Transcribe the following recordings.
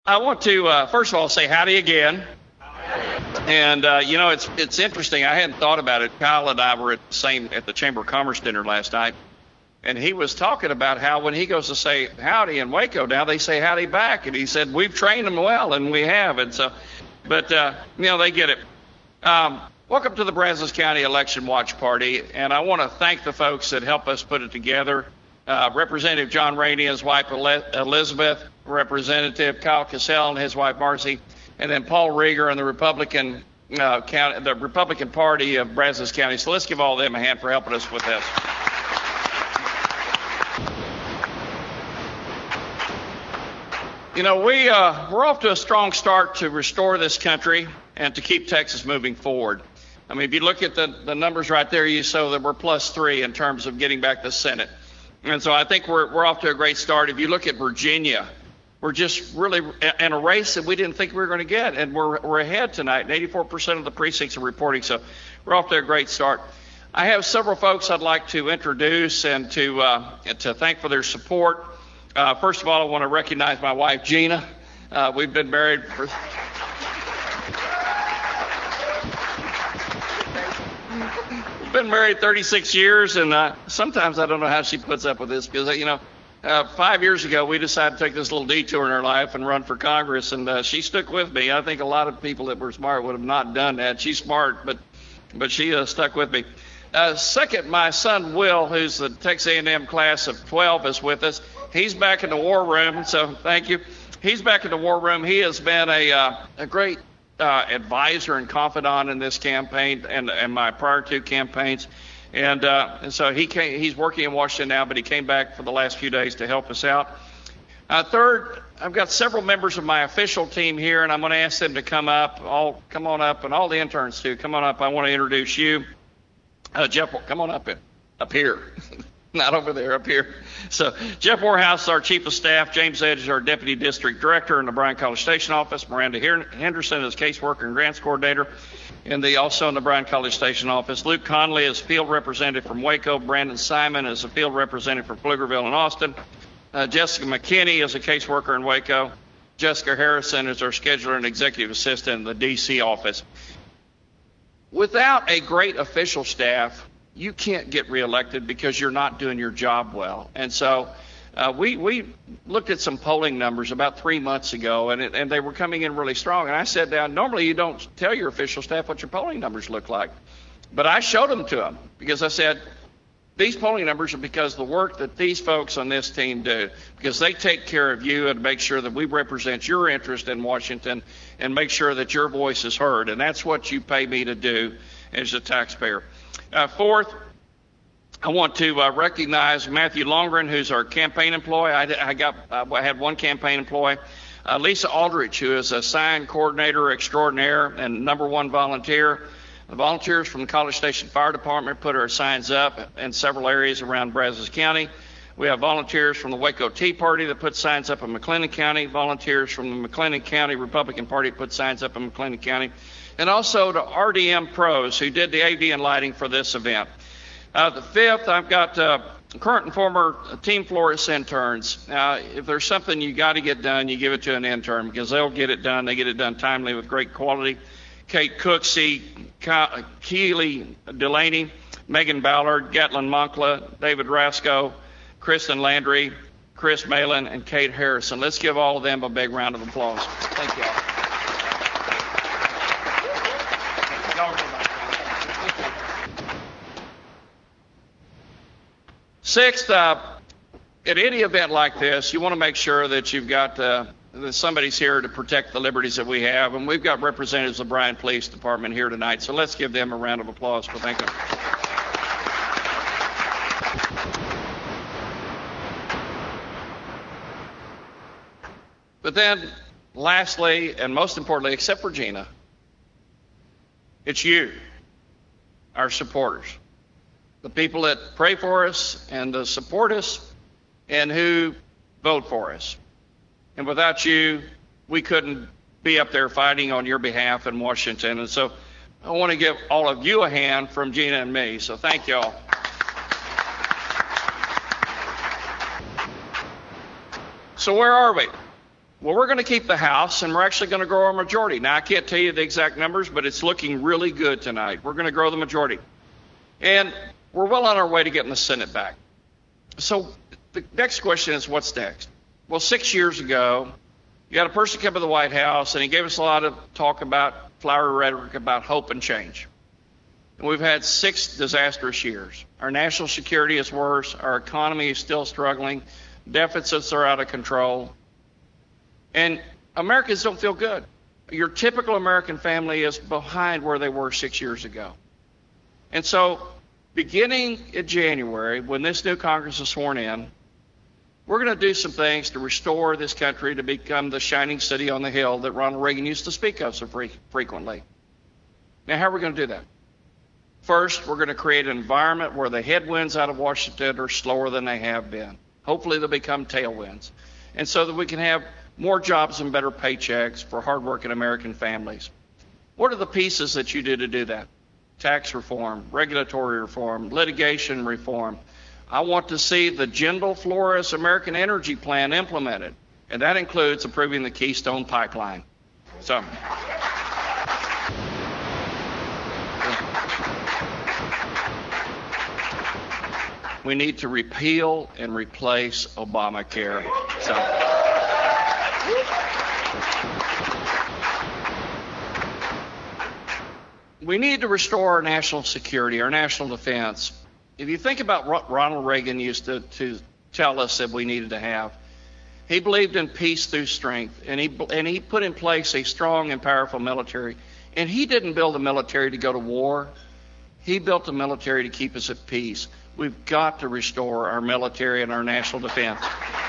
I want to first of all say howdy again. And it's interesting. I hadn't thought about it. Kyle and I were at the Chamber of Commerce dinner last night, and he was talking about how when he goes to say howdy in Waco, now they say howdy back, and he said we've trained them well, and we have, and so, but they get it. Welcome to the Brazos County Election Watch Party, and I want to thank the folks that helped us put it together. Representative John Rainey and his wife Elizabeth, Representative Kyle Cassell and his wife Marcy, and then Paul Rieger and the Republican Party of Brazos County. So let's give all of them a hand for helping us with this. We're off to a strong start to restore this country and to keep Texas moving forward. I mean, if you look at the numbers right there, you saw that we're +3 in terms of getting back the Senate. And so I think we're off to a great start. If you look at Virginia, we're just really in a race that we didn't think we were going to get, and we're ahead tonight. 84% of the precincts are reporting, so we're off to a great start. I have several folks I'd like to introduce and to thank for their support. First of all, I want to recognize my wife, Gina. We've been married for... Been married 36 years, and sometimes I don't know how she puts up with this because, 5 years ago we decided to take this little detour in our life and run for Congress, and she stuck with me. I think a lot of people that were smart would have not done that. She's smart, but she stuck with me. Second, my son Will, who's the Texas A&M class of 12, is with us. He's back in the war room, so thank you. He's back in the war room. He has been a great advisor and confidant in this campaign and my prior two campaigns. And so he's working in Washington now, but he came back for the last few days to help us out. Third, I've got several members of my official team here, and I'm going to ask them to come on up, and all the interns too. Come on up. I want to introduce you. Jeff, come on up here. Not over there, up here. So Jeff Morehouse is our Chief of Staff. James Edge is our Deputy District Director in the Bryan-College Station Office. Miranda Henderson is Caseworker and Grants Coordinator also in the Bryan-College Station Office. Luke Conley is Field Representative from Waco. Brandon Simon is a Field Representative from Pflugerville and Austin. Jessica McKinney is a Caseworker in Waco. Jessica Harrison is our Scheduler and Executive Assistant in the D.C. office. Without a great official staff, you can't get reelected because you're not doing your job well. And so we looked at some polling numbers about 3 months ago, and they were coming in really strong. And I sat down. Normally you don't tell your official staff what your polling numbers look like. But I showed them to them because I said, these polling numbers are because of the work that these folks on this team do, because they take care of you and make sure that we represent your interest in Washington and make sure that your voice is heard. And that's what you pay me to do as a taxpayer. Fourth, I want to recognize Matthew Longren, who's our campaign employee. I had one campaign employee. Lisa Aldrich, who is a sign coordinator extraordinaire and #1 volunteer. The volunteers from the College Station Fire Department put our signs up in several areas around Brazos County. We have volunteers from the Waco Tea Party that put signs up in McLennan County. Volunteers from the McLennan County Republican Party put signs up in McLennan County. And also to RDM Pros, who did the AV and lighting for this event. The fifth, I've got current and former Team Flores interns. If there's something you got to get done, you give it to an intern because they'll get it done. They get it done timely with great quality. Kate Cooksey, Keely Delaney, Megan Ballard, Gatlin Monkla, David Rasco, Kristen Landry, Chris Malin, and Kate Harrison. Let's give all of them a big round of applause. Thank you all. Sixth, at any event like this, you want to make sure that you've got that somebody's here to protect the liberties that we have, and we've got representatives of Bryan Police Department here tonight, so let's give them a round of applause for thanking them. But then, lastly, and most importantly, except for Gina, it's you, our supporters. The people that pray for us and support us and who vote for us. And without you, we couldn't be up there fighting on your behalf in Washington. And so I want to give all of you a hand from Gina and me. So thank you all. So where are we? Well, we're going to keep the House, and we're actually going to grow our majority. Now, I can't tell you the exact numbers, but it's looking really good tonight. We're going to grow the majority. And we're well on our way to getting the Senate back. So the next question is, what's next? Well, 6 years ago, you had a person come to the White House, and he gave us a lot of talk about flowery rhetoric about hope and change. And we've had 6 disastrous years. Our national security is worse. Our economy is still struggling. Deficits are out of control. And Americans don't feel good. Your typical American family is behind where they were 6 years ago. And so, beginning in January, when this new Congress is sworn in, we're going to do some things to restore this country to become the shining city on the hill that Ronald Reagan used to speak of so frequently. Now, how are we going to do that? First, we're going to create an environment where the headwinds out of Washington are slower than they have been. Hopefully, they'll become tailwinds. And so that we can have more jobs and better paychecks for hardworking American families. What are the pieces that you do to do that? Tax reform, regulatory reform, litigation reform. I want to see the Jindal Flores American Energy Plan implemented, and that includes approving the Keystone Pipeline. So, we need to repeal and replace Obamacare. So, we need to restore our national security, our national defense. If you think about what Ronald Reagan used to tell us that we needed to have, he believed in peace through strength, and he put in place a strong and powerful military. And he didn't build a military to go to war. He built a military to keep us at peace. We've got to restore our military and our national defense.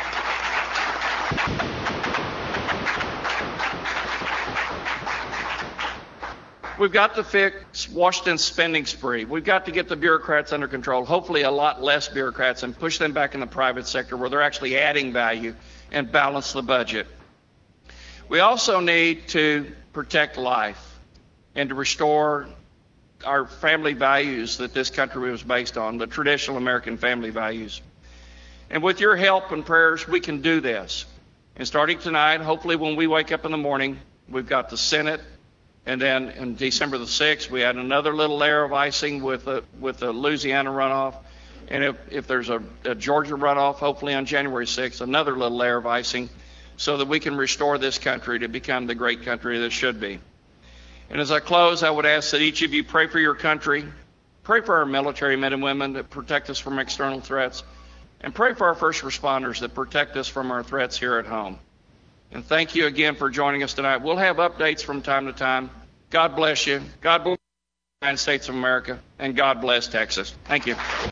We've got to fix Washington's spending spree. We've got to get the bureaucrats under control, hopefully a lot less bureaucrats, and push them back in the private sector where they're actually adding value and balance the budget. We also need to protect life and to restore our family values that this country was based on, the traditional American family values. And with your help and prayers, we can do this. And starting tonight, hopefully when we wake up in the morning, we've got the Senate. And then on December the 6th, we had another little layer of icing with the Louisiana runoff. And if there's a Georgia runoff, hopefully on January 6th, another little layer of icing so that we can restore this country to become the great country that it should be. And as I close, I would ask that each of you pray for your country, pray for our military men and women that protect us from external threats, and pray for our first responders that protect us from our threats here at home. And thank you again for joining us tonight. We'll have updates from time to time. God bless you. God bless the United States of America. And God bless Texas. Thank you.